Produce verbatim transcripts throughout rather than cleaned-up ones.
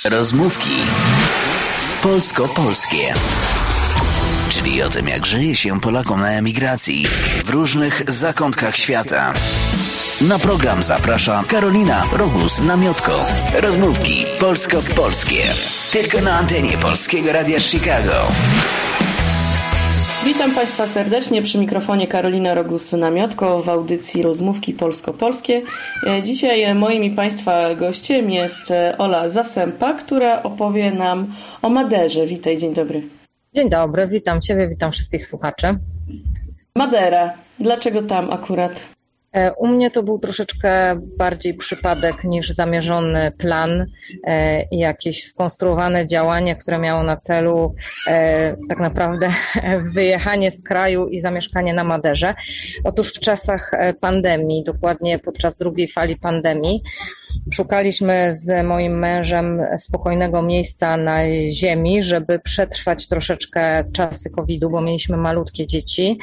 Rozmówki polsko-polskie. Czyli o tym, jak żyje się Polakom na emigracji w różnych zakątkach świata. Na program zaprasza Karolina Rogus-Namiotko. Rozmówki polsko-polskie. Tylko na antenie Polskiego Radia Chicago. Witam Państwa serdecznie przy mikrofonie Karolina Rogus-Namiotko w audycji Rozmówki polsko-polskie. Dzisiaj moim i Państwa gościem jest Ola Zasępa, która opowie nam o Maderze. Witaj, dzień dobry. Dzień dobry, witam Ciebie, witam wszystkich słuchaczy. Madera, dlaczego tam akurat? U mnie to był troszeczkę bardziej przypadek niż zamierzony plan i jakieś skonstruowane działanie, które miało na celu tak naprawdę wyjechanie z kraju i zamieszkanie na Maderze. Otóż w czasach pandemii, dokładnie podczas drugiej fali pandemii, szukaliśmy z moim mężem spokojnego miejsca na ziemi, żeby przetrwać troszeczkę czasy kowida, bo mieliśmy malutkie dzieci.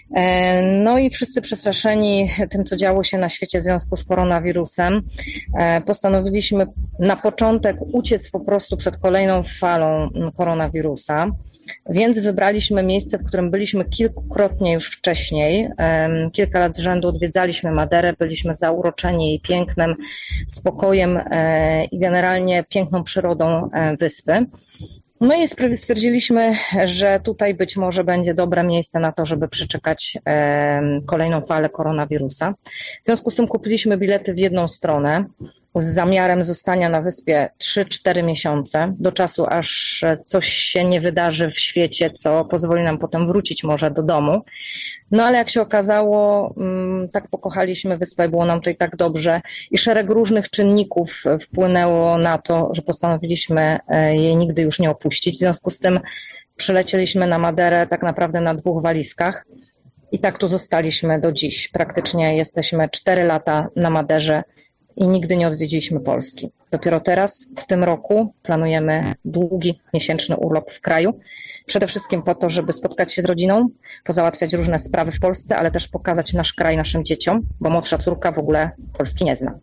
No i wszyscy przestraszeni tym, co działo się na świecie w związku z koronawirusem, postanowiliśmy na początek uciec po prostu przed kolejną falą koronawirusa, więc wybraliśmy miejsce, w którym byliśmy kilkukrotnie już wcześniej. Kilka lat z rzędu odwiedzaliśmy Maderę, byliśmy zauroczeni jej pięknem, spokojem i generalnie piękną przyrodą wyspy. No i stwierdziliśmy, że tutaj być może będzie dobre miejsce na to, żeby przeczekać kolejną falę koronawirusa. W związku z tym kupiliśmy bilety w jedną stronę z zamiarem zostania na wyspie trzy cztery miesiące, do czasu aż coś się nie wydarzy w świecie, co pozwoli nam potem wrócić może do domu. No ale jak się okazało, tak pokochaliśmy wyspę i było nam tutaj tak dobrze i szereg różnych czynników wpłynęło na to, że postanowiliśmy jej nigdy już nie opuścić. W związku z tym przylecieliśmy na Maderę tak naprawdę na dwóch walizkach i tak tu zostaliśmy do dziś. Praktycznie jesteśmy cztery lata na Maderze i nigdy nie odwiedziliśmy Polski. Dopiero teraz, w tym roku, planujemy długi, miesięczny urlop w kraju. Przede wszystkim po to, żeby spotkać się z rodziną, pozałatwiać różne sprawy w Polsce, ale też pokazać nasz kraj naszym dzieciom, bo młodsza córka w ogóle Polski nie zna.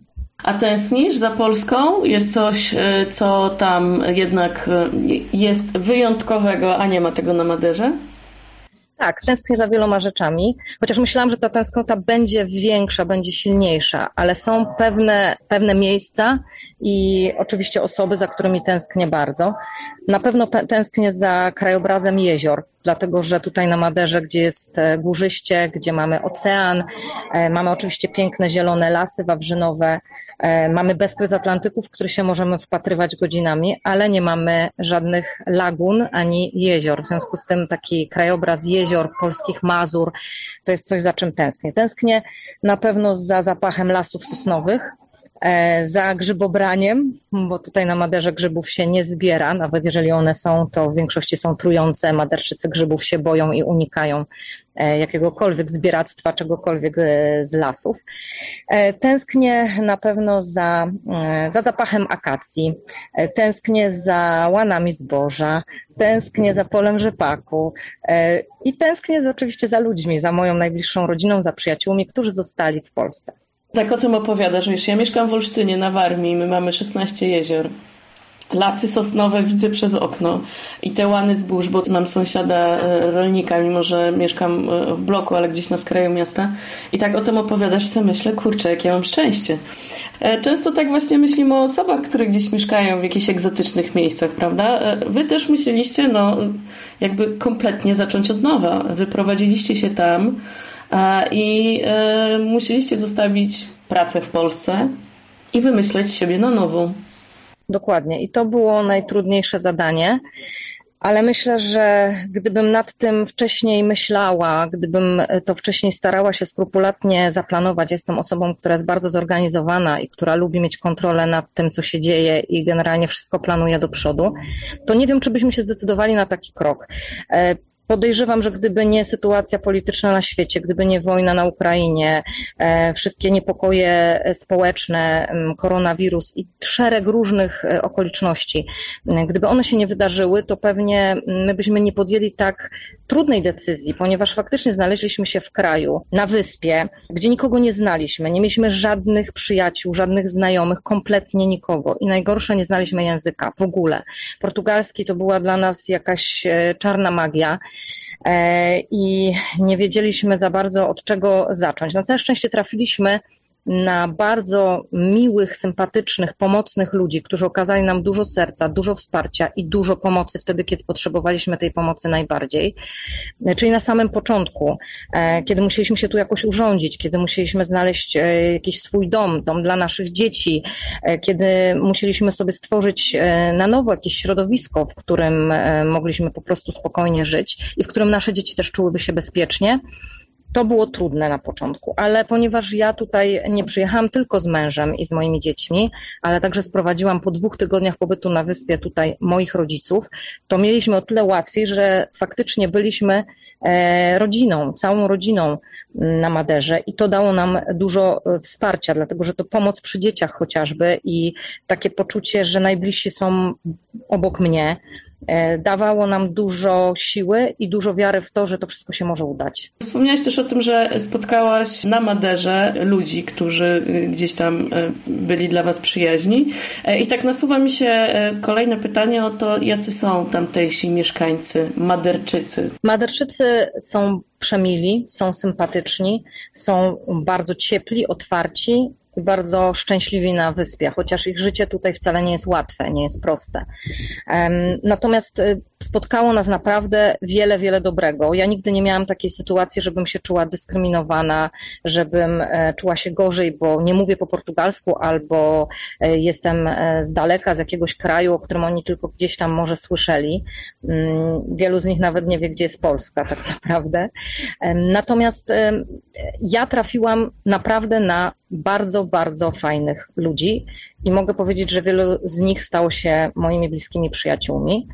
A tęsknisz za Polską? Jest coś, co tam jednak jest wyjątkowego, a nie ma tego na Maderze? Tak, tęsknię za wieloma rzeczami, chociaż myślałam, że ta tęsknota będzie większa, będzie silniejsza, ale są pewne, pewne miejsca i oczywiście osoby, za którymi tęsknię bardzo. Na pewno tęsknię za krajobrazem jezior, dlatego że tutaj na Maderze, gdzie jest górzyście, gdzie mamy ocean, mamy oczywiście piękne zielone lasy wawrzynowe, mamy bezkres Atlantyku, w który się możemy wpatrywać godzinami, ale nie mamy żadnych lagun ani jezior. W związku z tym taki krajobraz jezior, polskich Mazur, to jest coś, za czym tęsknię. Tęsknię na pewno za zapachem lasów sosnowych, za grzybobraniem, bo tutaj na Maderze grzybów się nie zbiera, nawet jeżeli one są, to w większości są trujące, Maderczycy grzybów się boją i unikają jakiegokolwiek zbieractwa, czegokolwiek z lasów. Tęsknię na pewno za, za zapachem akacji, tęsknię za łanami zboża, tęsknię za polem rzepaku i tęsknię oczywiście za ludźmi, za moją najbliższą rodziną, za przyjaciółmi, którzy zostali w Polsce. Tak o tym opowiadasz, wiesz, ja mieszkam w Olsztynie na Warmii, my mamy szesnaście jezior. Lasy sosnowe widzę przez okno i te łany zbóż, bo mam sąsiada rolnika, mimo że mieszkam w bloku, ale gdzieś na skraju miasta. I tak o tym opowiadasz, sobie myślę, kurczę, jak ja mam szczęście. Często tak właśnie myślimy o osobach, które gdzieś mieszkają w jakichś egzotycznych miejscach, prawda? Wy też musieliście, no, jakby kompletnie zacząć od nowa. Wyprowadziliście się tam i musieliście zostawić pracę w Polsce i wymyśleć siebie na nowo. Dokładnie. I to było najtrudniejsze zadanie, ale myślę, że gdybym nad tym wcześniej myślała, gdybym to wcześniej starała się skrupulatnie zaplanować, jestem osobą, która jest bardzo zorganizowana i która lubi mieć kontrolę nad tym, co się dzieje i generalnie wszystko planuje do przodu, to nie wiem, czy byśmy się zdecydowali na taki krok. Podejrzewam, że gdyby nie sytuacja polityczna na świecie, gdyby nie wojna na Ukrainie, wszystkie niepokoje społeczne, koronawirus i szereg różnych okoliczności, gdyby one się nie wydarzyły, to pewnie my byśmy nie podjęli tak trudnej decyzji, ponieważ faktycznie znaleźliśmy się w kraju, na wyspie, gdzie nikogo nie znaliśmy, nie mieliśmy żadnych przyjaciół, żadnych znajomych, kompletnie nikogo i najgorsze, nie znaliśmy języka w ogóle. Portugalski to była dla nas jakaś czarna magia. I nie wiedzieliśmy za bardzo, od czego zacząć. Na całe szczęście trafiliśmy na bardzo miłych, sympatycznych, pomocnych ludzi, którzy okazali nam dużo serca, dużo wsparcia i dużo pomocy wtedy, kiedy potrzebowaliśmy tej pomocy najbardziej. Czyli na samym początku, kiedy musieliśmy się tu jakoś urządzić, kiedy musieliśmy znaleźć jakiś swój dom, dom dla naszych dzieci, kiedy musieliśmy sobie stworzyć na nowo jakieś środowisko, w którym mogliśmy po prostu spokojnie żyć i w którym nasze dzieci też czułyby się bezpiecznie. To było trudne na początku, ale ponieważ ja tutaj nie przyjechałam tylko z mężem i z moimi dziećmi, ale także sprowadziłam po dwóch tygodniach pobytu na wyspie tutaj moich rodziców, to mieliśmy o tyle łatwiej, że faktycznie byliśmy rodziną, całą rodziną na Maderze i to dało nam dużo wsparcia, dlatego że to pomoc przy dzieciach chociażby i takie poczucie, że najbliżsi są obok mnie, dawało nam dużo siły i dużo wiary w to, że to wszystko się może udać. Wspomniałaś też o tym, że spotkałaś na Maderze ludzi, którzy gdzieś tam byli dla was przyjaźni. I tak nasuwa mi się kolejne pytanie o to, jacy są tamtejsi mieszkańcy, Maderczycy. Maderczycy są przemili, są sympatyczni, są bardzo ciepli, otwarci i bardzo szczęśliwi na wyspie, chociaż ich życie tutaj wcale nie jest łatwe, nie jest proste. Natomiast spotkało nas naprawdę wiele, wiele dobrego. Ja nigdy nie miałam takiej sytuacji, żebym się czuła dyskryminowana, żebym czuła się gorzej, bo nie mówię po portugalsku albo jestem z daleka, z jakiegoś kraju, o którym oni tylko gdzieś tam może słyszeli. Wielu z nich nawet nie wie, gdzie jest Polska tak naprawdę. Natomiast ja trafiłam naprawdę na bardzo, bardzo fajnych ludzi i mogę powiedzieć, że wielu z nich stało się moimi bliskimi przyjaciółmi,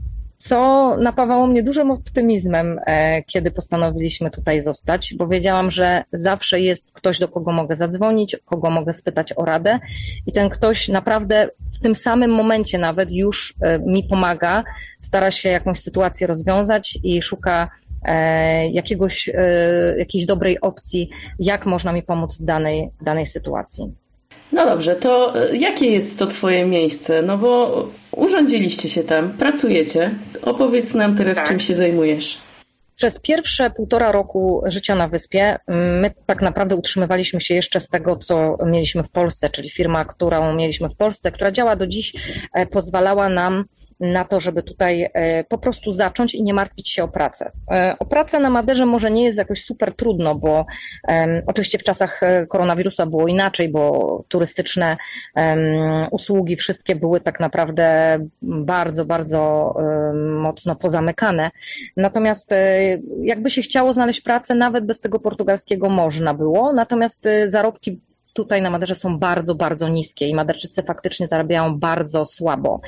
co napawało mnie dużym optymizmem, kiedy postanowiliśmy tutaj zostać, bo wiedziałam, że zawsze jest ktoś, do kogo mogę zadzwonić, kogo mogę spytać o radę i ten ktoś naprawdę w tym samym momencie nawet już mi pomaga, stara się jakąś sytuację rozwiązać i szuka jakiegoś, jakiejś dobrej opcji, jak można mi pomóc w danej, danej sytuacji. No dobrze, to jakie jest to twoje miejsce? No bo urządziliście się tam, pracujecie. Opowiedz nam teraz, tak. Czym się zajmujesz. Przez pierwsze półtora roku życia na wyspie my tak naprawdę utrzymywaliśmy się jeszcze z tego, co mieliśmy w Polsce, czyli firma, którą mieliśmy w Polsce, która działa do dziś, pozwalała nam na to, żeby tutaj po prostu zacząć i nie martwić się o pracę. O pracę na Maderze może nie jest jakoś super trudno, bo um, oczywiście w czasach koronawirusa było inaczej, bo turystyczne um, usługi wszystkie były tak naprawdę bardzo, bardzo um, mocno pozamykane. Natomiast jakby się chciało znaleźć pracę, nawet bez tego portugalskiego można było, natomiast zarobki tutaj na Maderze są bardzo, bardzo niskie i Maderczycy faktycznie zarabiają bardzo słabo.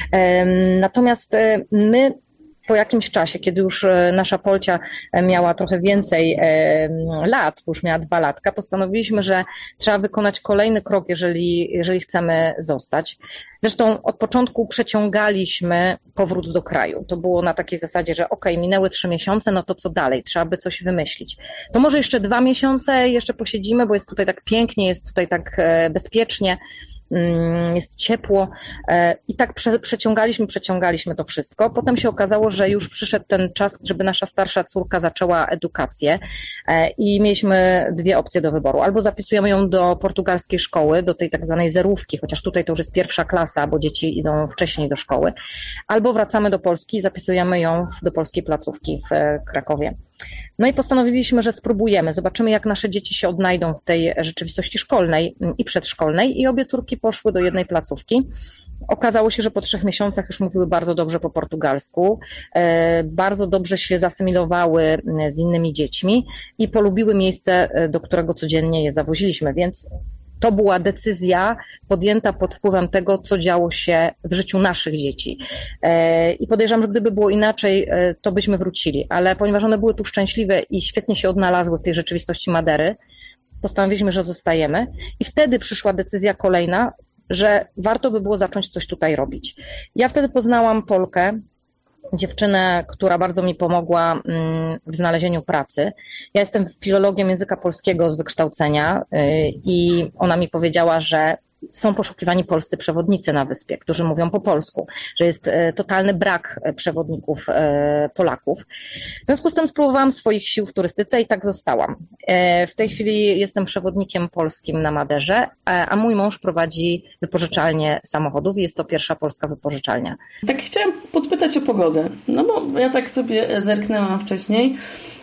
Natomiast my po jakimś czasie, kiedy już nasza Polcia miała trochę więcej lat, bo już miała dwa latka, postanowiliśmy, że trzeba wykonać kolejny krok, jeżeli, jeżeli chcemy zostać. Zresztą od początku przeciągaliśmy powrót do kraju. To było na takiej zasadzie, że okej, okay, minęły trzy miesiące, no to co dalej? Trzeba by coś wymyślić. To może jeszcze dwa miesiące jeszcze posiedzimy, bo jest tutaj tak pięknie, jest tutaj tak bezpiecznie, jest ciepło i tak prze, przeciągaliśmy, przeciągaliśmy to wszystko. Potem się okazało, że już przyszedł ten czas, żeby nasza starsza córka zaczęła edukację i mieliśmy dwie opcje do wyboru. Albo zapisujemy ją do portugalskiej szkoły, do tej tak zwanej zerówki, chociaż tutaj to już jest pierwsza klasa, bo dzieci idą wcześniej do szkoły, albo wracamy do Polski i zapisujemy ją do polskiej placówki w Krakowie. No i postanowiliśmy, że spróbujemy, zobaczymy, jak nasze dzieci się odnajdą w tej rzeczywistości szkolnej i przedszkolnej i obie córki poszły do jednej placówki. Okazało się, że po trzech miesiącach już mówiły bardzo dobrze po portugalsku, bardzo dobrze się zasymilowały z innymi dziećmi i polubiły miejsce, do którego codziennie je zawoziliśmy, więc to była decyzja podjęta pod wpływem tego, co działo się w życiu naszych dzieci. I podejrzewam, że gdyby było inaczej, to byśmy wrócili. Ale ponieważ one były tu szczęśliwe i świetnie się odnalazły w tej rzeczywistości Madery, postanowiliśmy, że zostajemy. I wtedy przyszła decyzja kolejna, że warto by było zacząć coś tutaj robić. Ja wtedy poznałam Polkę, dziewczynę, która bardzo mi pomogła w znalezieniu pracy. Ja jestem filologiem języka polskiego z wykształcenia i ona mi powiedziała, że są poszukiwani polscy przewodnicy na wyspie, którzy mówią po polsku, że jest totalny brak przewodników Polaków. W związku z tym spróbowałam swoich sił w turystyce i tak zostałam. W tej chwili jestem przewodnikiem polskim na Maderze, a mój mąż prowadzi wypożyczalnię samochodów i jest to pierwsza polska wypożyczalnia. Tak chciałam podpytać o pogodę, no bo ja tak sobie zerknęłam wcześniej,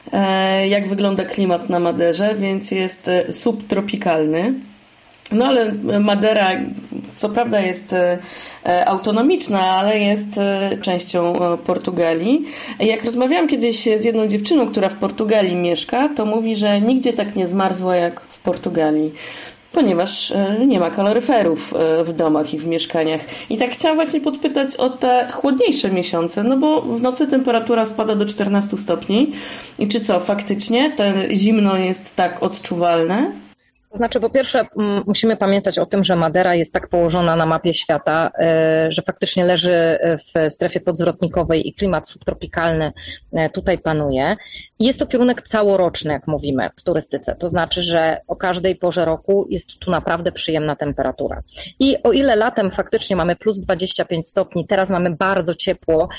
jak wygląda klimat na Maderze, więc jest subtropikalny. No ale Madera co prawda jest autonomiczna, ale jest częścią Portugalii. Jak rozmawiałam kiedyś z jedną dziewczyną, która w Portugalii mieszka, to mówi, że nigdzie tak nie zmarzła jak w Portugalii, ponieważ nie ma kaloryferów w domach i w mieszkaniach. I tak chciałam właśnie podpytać o te chłodniejsze miesiące, no bo w nocy temperatura spada do czternastu stopni. I czy co, faktycznie to zimno jest tak odczuwalne? To znaczy, po pierwsze musimy pamiętać o tym, że Madera jest tak położona na mapie świata, że faktycznie leży w strefie podzwrotnikowej i klimat subtropikalny tutaj panuje. I jest to kierunek całoroczny, jak mówimy w turystyce. To znaczy, że o każdej porze roku jest tu naprawdę przyjemna temperatura. I o ile latem faktycznie mamy plus dwadzieścia pięć stopni, teraz mamy bardzo ciepło,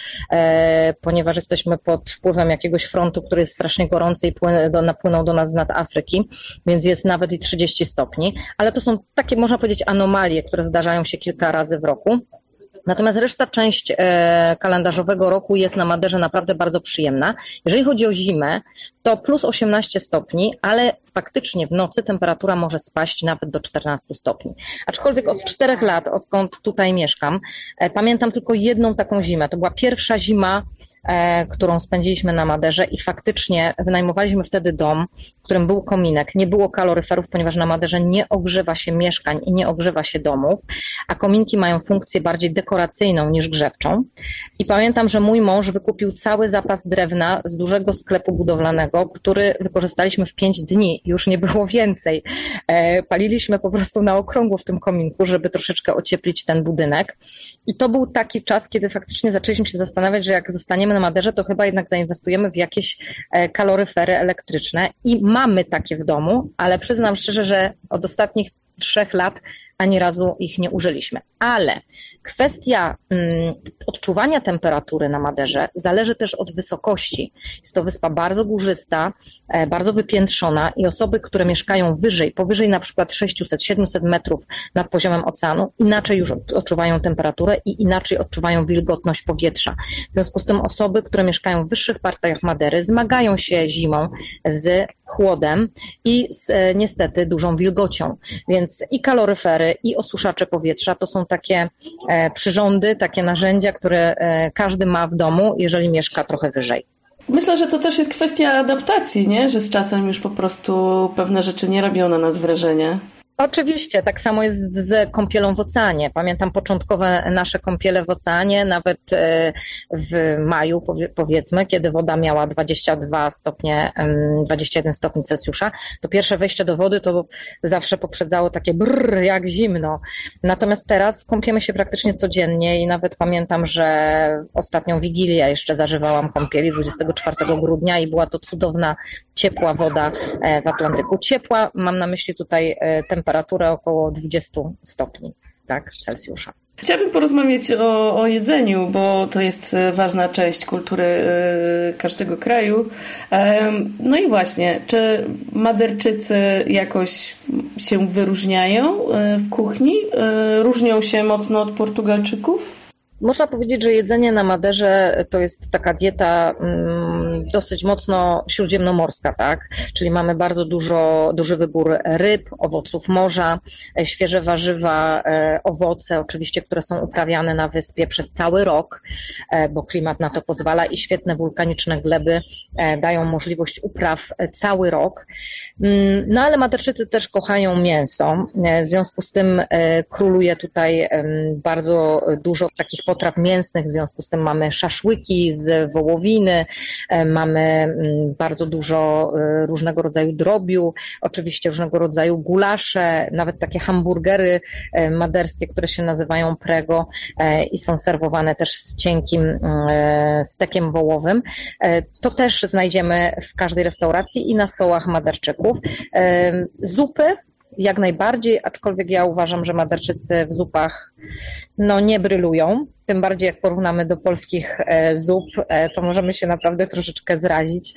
e, ponieważ jesteśmy pod wpływem jakiegoś frontu, który jest strasznie gorący i płyn, do, napłynął do nas z nad Afryki, więc jest nawet i trzydzieści stopni. Ale to są takie, można powiedzieć, anomalie, które zdarzają się kilka razy w roku. Natomiast reszta część e, kalendarzowego roku jest na Maderze naprawdę bardzo przyjemna. Jeżeli chodzi o zimę, to plus osiemnaście stopni, ale faktycznie w nocy temperatura może spaść nawet do czternastu stopni. Aczkolwiek od czterech lat, odkąd tutaj mieszkam, e, pamiętam tylko jedną taką zimę. To była pierwsza zima, e, którą spędziliśmy na Maderze i faktycznie wynajmowaliśmy wtedy dom, w którym był kominek. Nie było kaloryferów, ponieważ na Maderze nie ogrzewa się mieszkań i nie ogrzewa się domów, a kominki mają funkcję bardziej dekoracyjną niż grzewczą. I pamiętam, że mój mąż wykupił cały zapas drewna z dużego sklepu budowlanego, który wykorzystaliśmy w pięć dni. Już nie było więcej. Paliliśmy po prostu na okrągło w tym kominku, żeby troszeczkę ocieplić ten budynek. I to był taki czas, kiedy faktycznie zaczęliśmy się zastanawiać, że jak zostaniemy na Maderze, to chyba jednak zainwestujemy w jakieś kaloryfery elektryczne. I mamy takie w domu, ale przyznam szczerze, że od ostatnich trzech lat ani razu ich nie użyliśmy. Ale kwestia mm, odczuwania temperatury na Maderze zależy też od wysokości. Jest to wyspa bardzo górzysta, e, bardzo wypiętrzona i osoby, które mieszkają wyżej, powyżej na przykład sześćset siedemset metrów nad poziomem oceanu, inaczej już odczuwają temperaturę i inaczej odczuwają wilgotność powietrza. W związku z tym osoby, które mieszkają w wyższych partiach Madery, zmagają się zimą z chłodem i z e, niestety dużą wilgocią. Więc i kaloryfery, i osuszacze powietrza to są takie e, przyrządy, takie narzędzia, które e, każdy ma w domu, jeżeli mieszka trochę wyżej. Myślę, że to też jest kwestia adaptacji, nie? Że z czasem już po prostu pewne rzeczy nie robią na nas wrażenia. Oczywiście, tak samo jest z kąpielą w oceanie. Pamiętam początkowe nasze kąpiele w oceanie, nawet w maju powiedzmy, kiedy woda miała dwadzieścia dwa stopnie, dwadzieścia jeden stopni Celsjusza, to pierwsze wejście do wody to zawsze poprzedzało takie brrr, jak zimno. Natomiast teraz kąpiemy się praktycznie codziennie i nawet pamiętam, że ostatnią Wigilię jeszcze zażywałam kąpieli dwudziestego czwartego grudnia i była to cudowna, ciepła woda w Atlantyku. Ciepła, mam na myśli tutaj temperaturę temperaturę około dwadzieścia stopni, tak, Celsjusza. Chciałabym porozmawiać o, o jedzeniu, bo to jest ważna część kultury każdego kraju. No i właśnie, czy Maderczycy jakoś się wyróżniają w kuchni? Różnią się mocno od Portugalczyków? Można powiedzieć, że jedzenie na Maderze to jest taka dieta dosyć mocno śródziemnomorska, tak? Czyli mamy bardzo dużo, duży wybór ryb, owoców morza, świeże warzywa, owoce oczywiście, które są uprawiane na wyspie przez cały rok, bo klimat na to pozwala i świetne wulkaniczne gleby dają możliwość upraw cały rok. No ale Maderczycy też kochają mięso, w związku z tym króluje tutaj bardzo dużo takich potraw mięsnych, w związku z tym mamy szaszłyki z wołowiny, mamy bardzo dużo różnego rodzaju drobiu, oczywiście różnego rodzaju gulasze, nawet takie hamburgery maderskie, które się nazywają prego i są serwowane też z cienkim stekiem wołowym. To też znajdziemy w każdej restauracji i na stołach Maderczyków. Zupy jak najbardziej, aczkolwiek ja uważam, że Maderczycy w zupach no, nie brylują. Tym bardziej jak porównamy do polskich zup, to możemy się naprawdę troszeczkę zrazić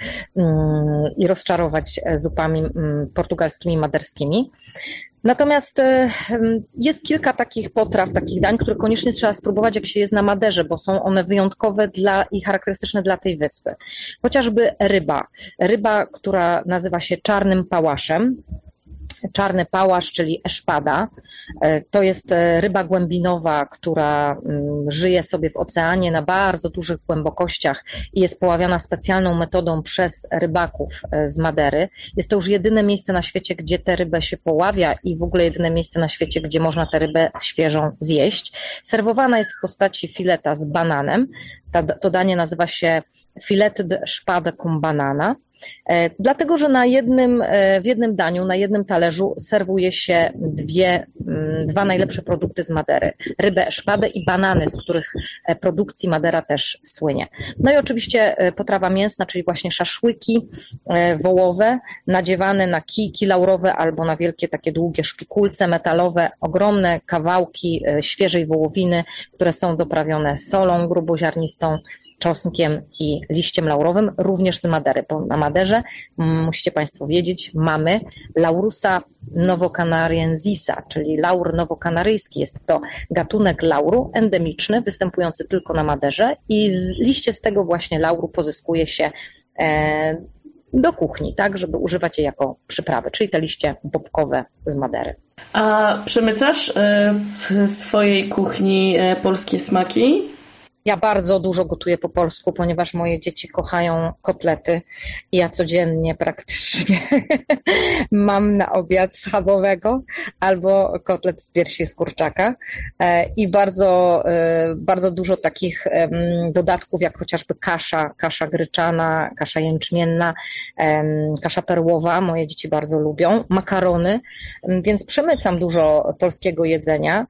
i rozczarować zupami portugalskimi, maderskimi. Natomiast jest kilka takich potraw, takich dań, które koniecznie trzeba spróbować, jak się jest na Maderze, bo są one wyjątkowe dla, i charakterystyczne dla tej wyspy. Chociażby ryba. Ryba, która nazywa się czarnym pałaszem. Czarny pałasz, czyli eszpada. To jest ryba głębinowa, która żyje sobie w oceanie na bardzo dużych głębokościach i jest poławiana specjalną metodą przez rybaków z Madery. Jest to już jedyne miejsce na świecie, gdzie tę rybę się poławia i w ogóle jedyne miejsce na świecie, gdzie można tę rybę świeżą zjeść. Serwowana jest w postaci fileta z bananem. To danie nazywa się filet de espada com banana. Dlatego, że na jednym, w jednym daniu, na jednym talerzu serwuje się dwie, dwa najlepsze produkty z Madery. Rybę eszpadę i banany, z których produkcji Madera też słynie. No i oczywiście potrawa mięsna, czyli właśnie szaszłyki wołowe, nadziewane na kijki laurowe albo na wielkie takie długie szpikulce metalowe, ogromne kawałki świeżej wołowiny, które są doprawione solą gruboziarnistą, czosnkiem i liściem laurowym, również z Madery, bo na Maderze, musicie Państwo wiedzieć, mamy Laurusa novocanariensisa, czyli laur nowokanaryjski. Jest to gatunek lauru endemiczny, występujący tylko na Maderze i z, liście z tego właśnie lauru pozyskuje się e, do kuchni, tak, żeby używać je jako przyprawy, czyli te liście bobkowe z Madery. A przemycasz w swojej kuchni polskie smaki? Ja bardzo dużo gotuję po polsku, ponieważ moje dzieci kochają kotlety i ja codziennie praktycznie mam na obiad schabowego albo kotlet z piersi z kurczaka i bardzo, bardzo dużo takich dodatków jak chociażby kasza, kasza gryczana, kasza jęczmienna, kasza perłowa, moje dzieci bardzo lubią, makarony, więc przemycam dużo polskiego jedzenia.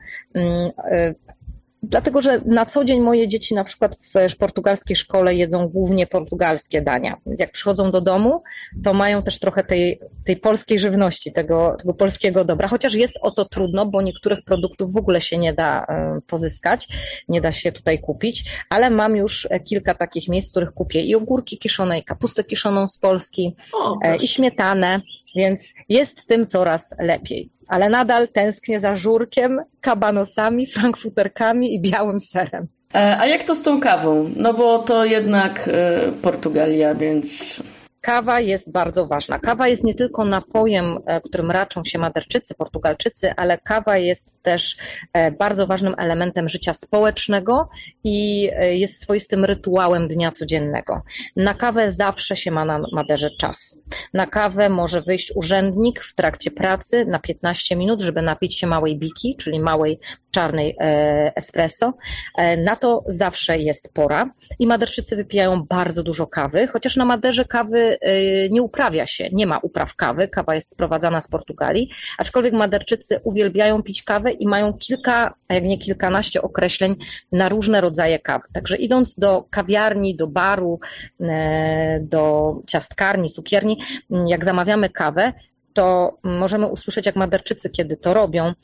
Dlatego, że na co dzień moje dzieci na przykład w portugalskiej szkole jedzą głównie portugalskie dania. Więc jak przychodzą do domu, to mają też trochę tej, tej polskiej żywności, tego, tego polskiego dobra. Chociaż jest o to trudno, bo niektórych produktów w ogóle się nie da pozyskać, nie da się tutaj kupić, ale mam już kilka takich miejsc, w których kupię i ogórki kiszone, i kapustę kiszoną z Polski, o, i śmietanę, więc jest tym coraz lepiej. Ale nadal tęsknię za żurkiem, kabanosami, frankfuterkami i białym serem. A jak to z tą kawą? No bo to jednak Portugalia, więc... Kawa jest bardzo ważna. Kawa jest nie tylko napojem, którym raczą się Maderczycy, Portugalczycy, ale kawa jest też bardzo ważnym elementem życia społecznego i jest swoistym rytuałem dnia codziennego. Na kawę zawsze się ma na Maderze czas. Na kawę może wyjść urzędnik w trakcie pracy na piętnaście minut, żeby napić się małej biki, czyli małej czarnej espresso. Na to zawsze jest pora i Maderczycy wypijają bardzo dużo kawy, chociaż na Maderze kawy nie uprawia się, nie ma upraw kawy, kawa jest sprowadzana z Portugalii, aczkolwiek Maderczycy uwielbiają pić kawę i mają kilka, a jak nie kilkanaście określeń na różne rodzaje kawy. Także idąc do kawiarni, do baru, do ciastkarni, cukierni, jak zamawiamy kawę, to możemy usłyszeć, jak Maderczycy, kiedy to robią,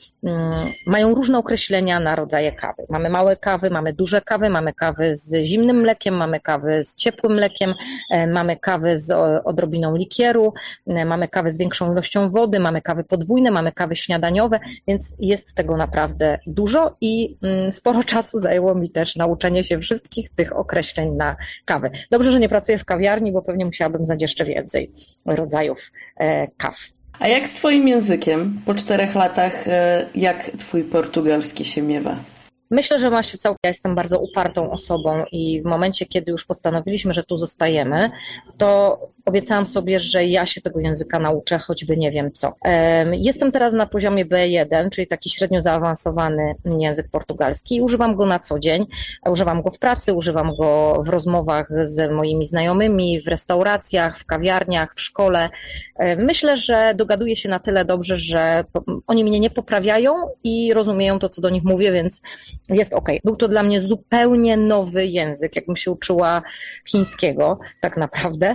mają różne określenia na rodzaje kawy. Mamy małe kawy, mamy duże kawy, mamy kawy z zimnym mlekiem, mamy kawy z ciepłym mlekiem, mamy kawy z odrobiną likieru, mamy kawy z większą ilością wody, mamy kawy podwójne, mamy kawy śniadaniowe, więc jest tego naprawdę dużo i sporo czasu zajęło mi też nauczenie się wszystkich tych określeń na kawę. Dobrze, że nie pracuję w kawiarni, bo pewnie musiałabym znać jeszcze więcej rodzajów kaw. A jak z twoim językiem? Po czterech latach, jak twój portugalski się miewa? Myślę, że ma się całkiem. Ja jestem bardzo upartą osobą i w momencie, kiedy już postanowiliśmy, że tu zostajemy, to obiecałam sobie, że ja się tego języka nauczę, choćby nie wiem co. Jestem teraz na poziomie B jeden, czyli taki średnio zaawansowany język portugalski i używam go na co dzień. Używam go w pracy, używam go w rozmowach z moimi znajomymi, w restauracjach, w kawiarniach, w szkole. Myślę, że dogaduję się na tyle dobrze, że oni mnie nie poprawiają i rozumieją to, co do nich mówię, więc jest okej. Był to dla mnie zupełnie nowy język, jakbym się uczyła chińskiego tak naprawdę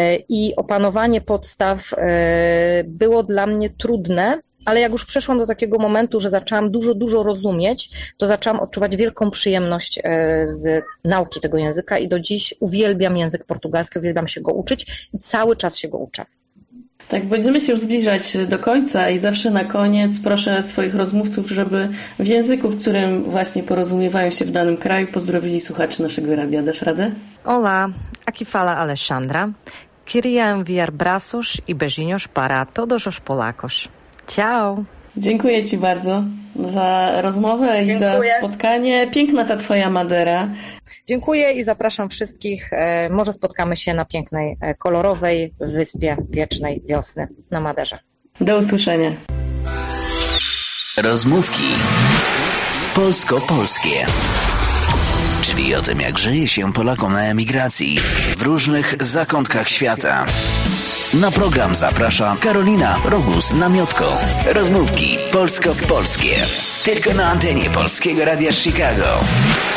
i opanowanie podstaw było dla mnie trudne, ale jak już przeszłam do takiego momentu, że zaczęłam dużo, dużo rozumieć, to zaczęłam odczuwać wielką przyjemność z nauki tego języka i do dziś uwielbiam język portugalski, uwielbiam się go uczyć i cały czas się go uczę. Tak, będziemy się już zbliżać do końca i zawsze na koniec proszę swoich rozmówców, żeby w języku, w którym właśnie porozumiewają się w danym kraju, pozdrowili słuchaczy naszego radia. Dasz radę? Olá, aqui fala Alexandra. Queria enviar braços e beijinhos para todos os polacos. Ciao! Dziękuję Ci bardzo za rozmowę i za spotkanie. Piękna ta Twoja Madera. Dziękuję i zapraszam wszystkich. Może spotkamy się na pięknej, kolorowej wyspie wiecznej wiosny na Maderze. Do usłyszenia. Rozmówki polsko-polskie. Czyli o tym, jak żyje się Polakom na emigracji w różnych zakątkach świata. Na program zaprasza Karolina Rogus-Namiotko. Rozmówki polsko-polskie. Tylko na antenie Polskiego Radia Chicago.